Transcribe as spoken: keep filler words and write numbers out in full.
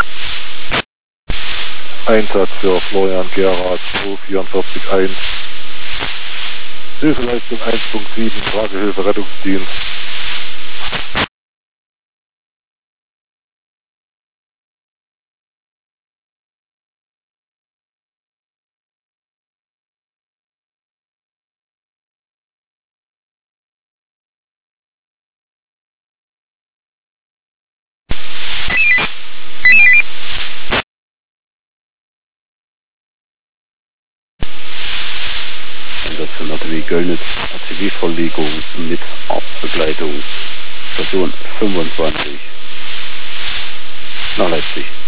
Einsatz für Florian Gerhard, zwei vier vier eins. Hilfeleistung eins Punkt sieben, Tragehilfe Rettungsdienst. Einsatz für Nathalie Göllnitz, A C W-Verlegung mit Arztbegleitung, Station fünfundzwanzig nach Leipzig.